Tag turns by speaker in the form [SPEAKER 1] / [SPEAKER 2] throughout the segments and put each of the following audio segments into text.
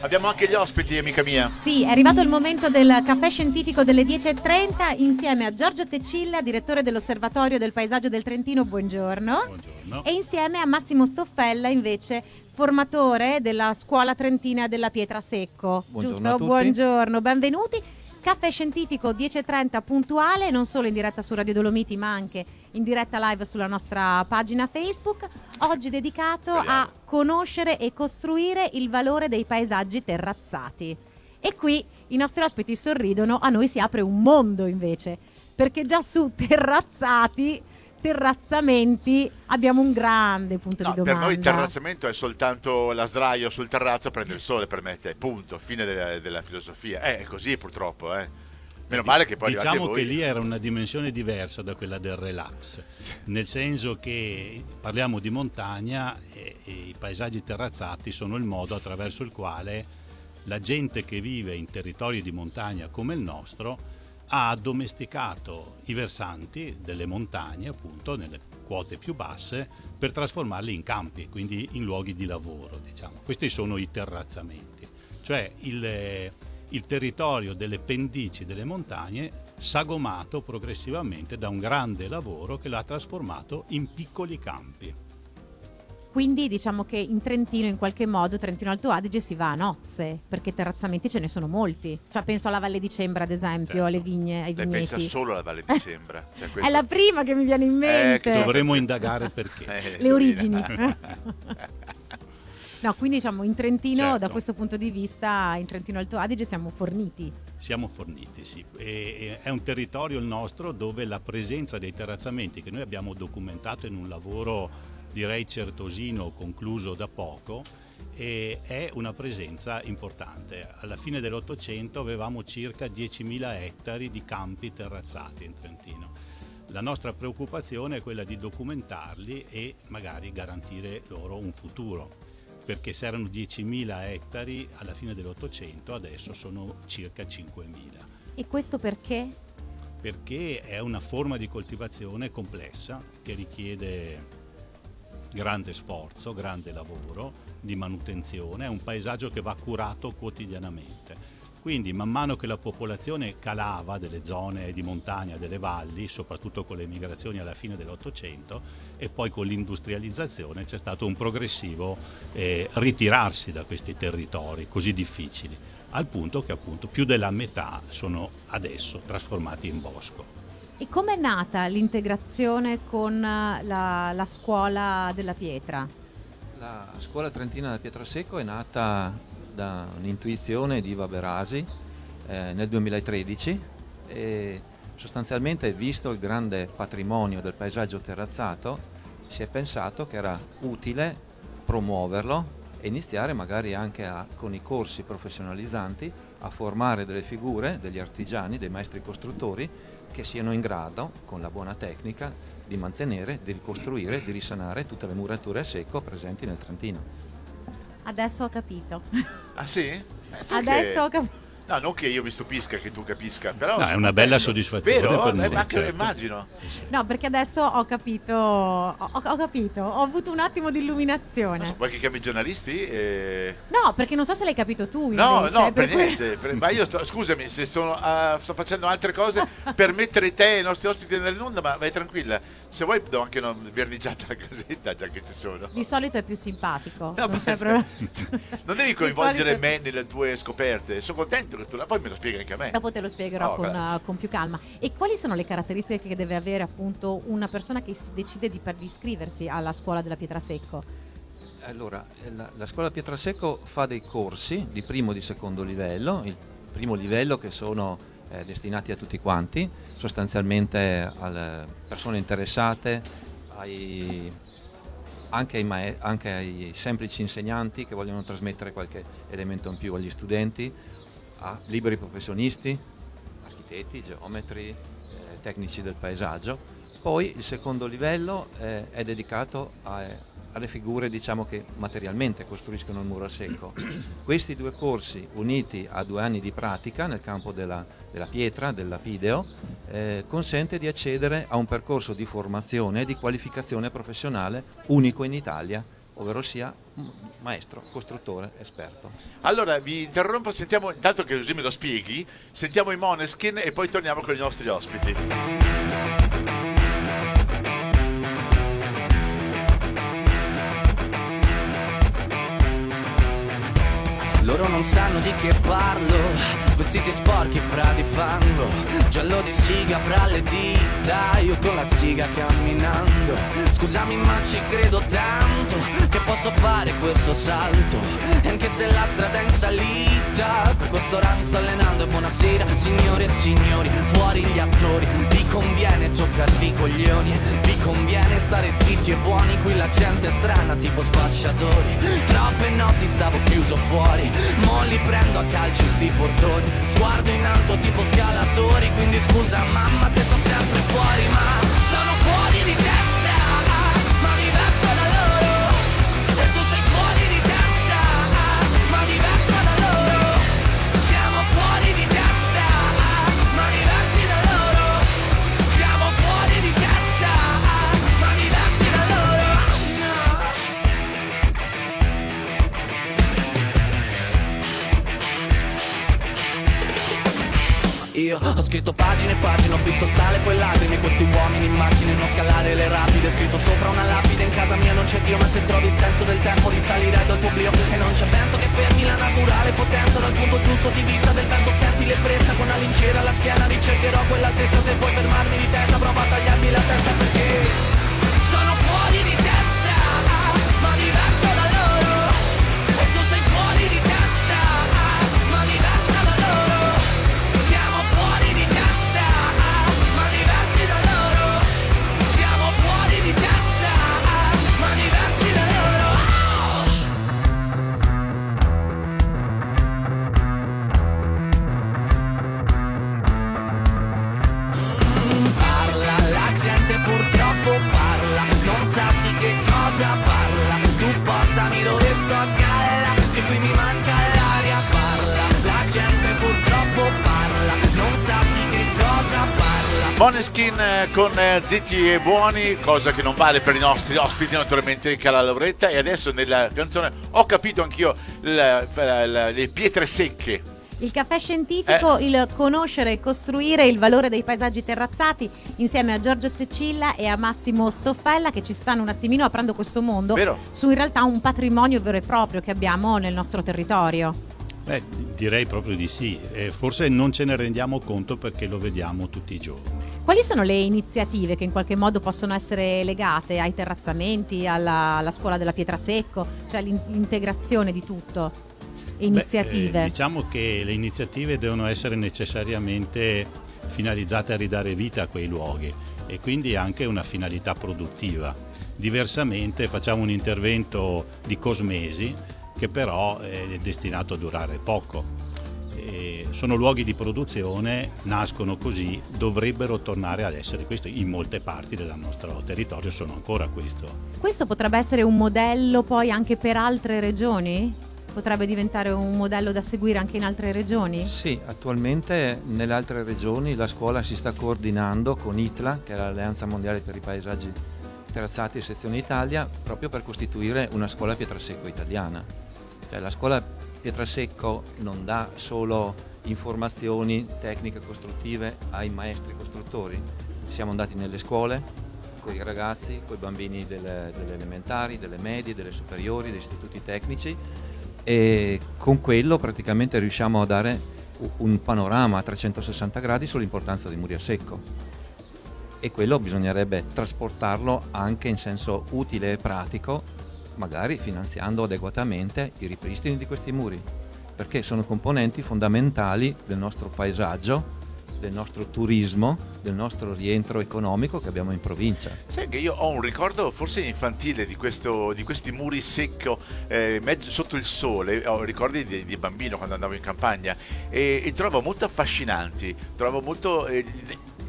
[SPEAKER 1] Abbiamo anche gli ospiti, amica mia.
[SPEAKER 2] Sì, è arrivato il momento del caffè scientifico delle 10:30 insieme a Giorgio Teccilla, direttore dell'Osservatorio del Paesaggio del Trentino, buongiorno.
[SPEAKER 3] Buongiorno.
[SPEAKER 2] E insieme a Massimo Stoffella, invece, formatore della Scuola Trentina della Pietrasecco.
[SPEAKER 4] Buongiorno
[SPEAKER 2] Giusto?
[SPEAKER 4] a tutti.
[SPEAKER 2] Buongiorno, benvenuti. Caffè scientifico 10:30 puntuale, non solo in diretta su Radio Dolomiti ma anche in diretta live sulla nostra pagina Facebook, oggi dedicato a conoscere e costruire il valore dei paesaggi terrazzati. E qui i nostri ospiti sorridono, a noi si apre un mondo invece, perché già su terrazzamenti abbiamo un grande punto di domanda.
[SPEAKER 1] Per noi il terrazzamento è soltanto la sdraio sul terrazzo, prende il sole, permette, punto, fine della filosofia. È così purtroppo, Meno male che poi
[SPEAKER 3] diciamo
[SPEAKER 1] voi.
[SPEAKER 3] che lì era una dimensione diversa da quella del relax, nel senso che parliamo di montagna e i paesaggi terrazzati sono il modo attraverso il quale la gente che vive in territori di montagna come il nostro ha addomesticato i versanti delle montagne, appunto nelle quote più basse, per trasformarli in campi, quindi in luoghi di lavoro, diciamo. Questi sono i terrazzamenti, cioè il territorio delle pendici delle montagne sagomato progressivamente da un grande lavoro che l'ha trasformato in piccoli campi.
[SPEAKER 2] Quindi diciamo che in Trentino, in qualche modo, Trentino Alto Adige si va a nozze, perché terrazzamenti ce ne sono molti. Cioè penso alla Valle di Cembra, ad esempio,
[SPEAKER 1] Certo.
[SPEAKER 2] alle vigne, ai
[SPEAKER 1] Lei
[SPEAKER 2] vigneti.
[SPEAKER 1] pensa solo alla Valle di Cembra. Cioè,
[SPEAKER 2] È la prima che mi viene in mente.
[SPEAKER 3] Dovremmo indagare perché.
[SPEAKER 2] Le origini. No, quindi diciamo in Trentino,
[SPEAKER 3] Certo.
[SPEAKER 2] da questo punto di vista, in Trentino Alto Adige siamo forniti.
[SPEAKER 3] Siamo forniti, sì. È un territorio il nostro dove la presenza dei terrazzamenti, che noi abbiamo documentato in un lavoro direi certosino, concluso da poco, è una presenza importante. Alla fine dell'Ottocento avevamo circa 10.000 ettari di campi terrazzati in Trentino. La nostra preoccupazione è quella di documentarli e magari garantire loro un futuro, perché se erano 10.000 ettari alla fine dell'Ottocento, adesso sono circa 5.000.
[SPEAKER 2] E questo perché?
[SPEAKER 3] Perché è una forma di coltivazione complessa che richiede grande sforzo, grande lavoro di manutenzione, è un paesaggio che va curato quotidianamente. Quindi man mano che la popolazione calava delle zone di montagna, delle valli, soprattutto con le migrazioni alla fine dell'Ottocento e poi con l'industrializzazione, c'è stato un progressivo ritirarsi da questi territori così difficili, al punto che appunto più della metà sono adesso trasformati in bosco.
[SPEAKER 2] E com'è nata l'integrazione con la scuola della pietra?
[SPEAKER 4] La scuola trentina del Pietrasecco è nata da un'intuizione di Iva Berasi nel 2013 e sostanzialmente, visto il grande patrimonio del paesaggio terrazzato, si è pensato che era utile promuoverlo e iniziare magari anche con i corsi professionalizzanti a formare delle figure, degli artigiani, dei maestri costruttori che siano in grado, con la buona tecnica, di mantenere, di ricostruire, di risanare tutte le murature a secco presenti nel Trentino.
[SPEAKER 2] Adesso ho capito.
[SPEAKER 1] Ah sì? Sai
[SPEAKER 2] Adesso
[SPEAKER 1] che.
[SPEAKER 2] ho capito.
[SPEAKER 1] No, non che io mi stupisca che tu capisca, però.
[SPEAKER 3] No, è una bella soddisfazione.
[SPEAKER 1] Vero?
[SPEAKER 3] Per noi,
[SPEAKER 1] Ma
[SPEAKER 3] certo.
[SPEAKER 1] immagino.
[SPEAKER 2] No, perché adesso ho capito, ho capito, ho avuto un attimo di illuminazione.
[SPEAKER 1] Vuoi che chiami i giornalisti?
[SPEAKER 2] No, perché non so se l'hai capito tu
[SPEAKER 1] No,
[SPEAKER 2] invece.
[SPEAKER 1] no, per niente. Ma io scusami se sto facendo altre cose per mettere te e i nostri ospiti nell'onda, ma vai tranquilla. Se vuoi do anche una verniciata alla casetta, già che ci sono.
[SPEAKER 2] Di solito è più simpatico.
[SPEAKER 1] No,
[SPEAKER 2] non c'è problema.
[SPEAKER 1] Non devi coinvolgere me nelle tue scoperte. Sono contento che tu poi me lo spieghi anche a me.
[SPEAKER 2] Dopo te lo spiegherò
[SPEAKER 1] grazie.
[SPEAKER 2] con più calma. E quali sono le caratteristiche che deve avere appunto una persona che si decide di iscriversi alla scuola della Pietrasecco?
[SPEAKER 4] Allora, la scuola Pietrasecco fa dei corsi di primo e di secondo livello. Il primo livello che sono destinati a tutti quanti, sostanzialmente alle persone interessate, anche ai semplici insegnanti che vogliono trasmettere qualche elemento in più agli studenti, a liberi professionisti, architetti, geometri, tecnici del paesaggio. Poi il secondo livello è dedicato alle figure, diciamo, che materialmente costruiscono il muro a secco. Questi due corsi, uniti a 2 anni di pratica nel campo della pietra, del lapideo, consente di accedere a un percorso di formazione e di qualificazione professionale unico in Italia, ovvero sia maestro, costruttore, esperto.
[SPEAKER 1] Allora vi interrompo, sentiamo, intanto che così me lo spieghi, sentiamo i Måneskin e poi torniamo con i nostri ospiti.
[SPEAKER 5] Loro non sanno di che parlo, vestiti sporchi fra di fango, giallo di siga fra le dita, io con la siga camminando. Scusami ma ci credo tanto, che posso fare questo salto, e anche se la strada è in salita, per quest'ora mi sto allenando. E buonasera signore e signori, fuori gli attori, vi conviene toccarvi i coglioni, vi conviene stare zitti e buoni, qui la gente è strana tipo spacciatori. Troppe notti stavo chiuso fuori, mo li prendo a calci sti portoni, sguardo in alto tipo scalatori, quindi scusa mamma se sono sempre fuori, ma sono fuori di testa, ma diverso da loro, e tu sei fuori di testa, ma diverso da loro, siamo fuori di testa, ma diversi da loro, siamo fuori di testa, ma diversi da loro, no. Io ho scritto pagine e pagine, ho visto sale poi lacrime, questi uomini in macchine, non scalare le rapide, scritto sopra una lapide, in casa mia non c'è Dio, ma se trovi il senso del tempo risalire dal tuo oblio, e non c'è vento che fermi la naturale potenza, dal punto giusto di vista del vento senti l'ebbrezza, con una lincera alla schiena ricercherò quell'altezza, se vuoi fermarmi di testa prova a tagliarmi la testa, perché sono fuori di testa, ma diverso da loro, e tu sei fuori di testa, ma diversa da loro, siamo fuori di testa, ma diversi da loro, siamo fuori di testa, ma diversi da loro. Parla, la gente purtroppo parla, non sa di che cosa parla, tu portami dove sto a galla, che qui mi manca l'aria, parla, la gente purtroppo parla, non sa di che cosa parla.
[SPEAKER 1] Måneskin con Zitti e Buoni, cosa che non vale per i nostri ospiti naturalmente, cara Lauretta, e adesso nella canzone ho capito anch'io le pietre secche.
[SPEAKER 2] Il caffè scientifico, il conoscere e costruire il valore dei paesaggi terrazzati, insieme a Giorgio Teccilla e a Massimo Stoffella, che ci stanno un attimino aprendo questo mondo.
[SPEAKER 1] Vero.
[SPEAKER 2] Su in realtà un patrimonio vero e proprio che abbiamo nel nostro territorio.
[SPEAKER 3] Beh, direi proprio di sì. Forse non ce ne rendiamo conto perché lo vediamo tutti i giorni.
[SPEAKER 2] Quali sono le iniziative che in qualche modo possono essere legate ai terrazzamenti, alla scuola della Pietrasecco, cioè l'integrazione di tutto? Iniziative.
[SPEAKER 3] Diciamo che le iniziative devono essere necessariamente finalizzate a ridare vita a quei luoghi e quindi anche una finalità produttiva. Diversamente facciamo un intervento di cosmesi che però è destinato a durare poco. Sono luoghi di produzione, nascono così, dovrebbero tornare ad essere questo. In molte parti del nostro territorio sono ancora questo.
[SPEAKER 2] Questo potrebbe essere un modello poi anche per altre regioni? Potrebbe diventare un modello da seguire anche in altre regioni?
[SPEAKER 4] Sì, attualmente nelle altre regioni la scuola si sta coordinando con ITLA, che è l'Alleanza Mondiale per i Paesaggi Terrazzati Sezione Italia, proprio per costituire una scuola Pietrasecco italiana. Cioè, la scuola Pietrasecco non dà solo informazioni tecniche costruttive ai maestri costruttori. Siamo andati nelle scuole con i ragazzi, con i bambini delle elementari, delle medie, delle superiori, degli istituti tecnici, e con quello praticamente riusciamo a dare un panorama a 360 gradi sull'importanza di Muriasecco, e quello bisognerebbe trasportarlo anche in senso utile e pratico, magari finanziando adeguatamente i ripristini di questi muri, perché sono componenti fondamentali del nostro paesaggio, del nostro turismo, del nostro rientro economico che abbiamo in provincia.
[SPEAKER 1] Sai che io ho un ricordo forse infantile di questi muri secco mezzo sotto il sole, ho ricordi di bambino quando andavo in campagna, e trovo molto affascinanti, trovo molto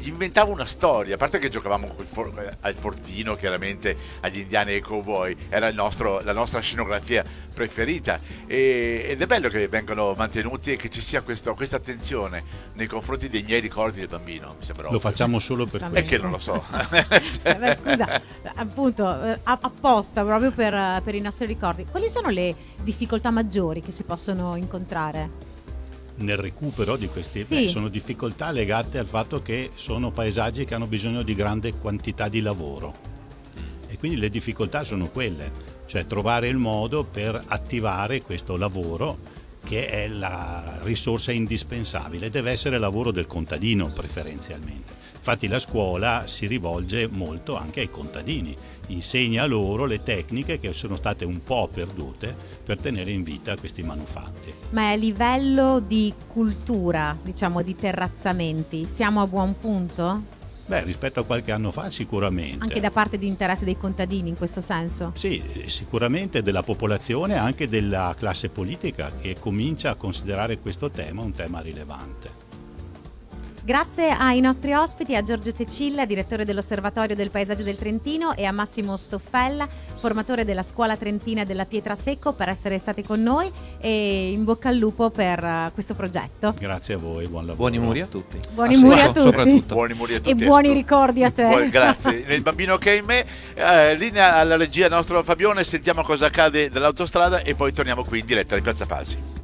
[SPEAKER 1] gli inventavo una storia, a parte che giocavamo al fortino, chiaramente agli indiani e ai cowboy, era la nostra scenografia preferita, ed è bello che vengano mantenuti e che ci sia questa attenzione nei confronti dei miei ricordi del bambino. Mi sembra
[SPEAKER 3] Lo facciamo solo per
[SPEAKER 1] è che non lo so.
[SPEAKER 2] Beh, scusa, appunto, apposta proprio per i nostri ricordi. Quali sono le difficoltà maggiori che si possono incontrare?
[SPEAKER 3] Nel recupero di questi
[SPEAKER 2] Sì.
[SPEAKER 3] sono difficoltà legate al fatto che sono paesaggi che hanno bisogno di grande quantità di lavoro, e quindi le difficoltà sono quelle, cioè trovare il modo per attivare questo lavoro, che è la risorsa indispensabile, deve essere lavoro del contadino preferenzialmente. Infatti la scuola si rivolge molto anche ai contadini, insegna loro le tecniche che sono state un po' perdute per tenere in vita questi manufatti.
[SPEAKER 2] Ma a livello di cultura, diciamo di terrazzamenti, siamo a buon punto?
[SPEAKER 3] Beh, rispetto a qualche anno fa sicuramente.
[SPEAKER 2] Anche da parte di interesse dei contadini in questo senso?
[SPEAKER 3] Sì, sicuramente della popolazione, anche della classe politica, che comincia a considerare questo tema un tema rilevante.
[SPEAKER 2] Grazie ai nostri ospiti, a Giorgio Tecilla, direttore dell'Osservatorio del Paesaggio del Trentino, e a Massimo Stoffella, formatore della Scuola Trentina della Pietrasecco, per essere stati con noi, e in bocca al lupo per questo progetto.
[SPEAKER 3] Grazie a voi, buon lavoro.
[SPEAKER 4] Buoni muri a tutti.
[SPEAKER 2] Buoni muri a tutti.
[SPEAKER 4] Soprattutto.
[SPEAKER 1] Buoni muri a tutti.
[SPEAKER 2] E buoni ricordi a te.
[SPEAKER 1] Grazie. Nel bambino che è in me, linea alla regia nostro Fabione, sentiamo cosa accade dall'autostrada e poi torniamo qui in diretta di Piazza Pasi.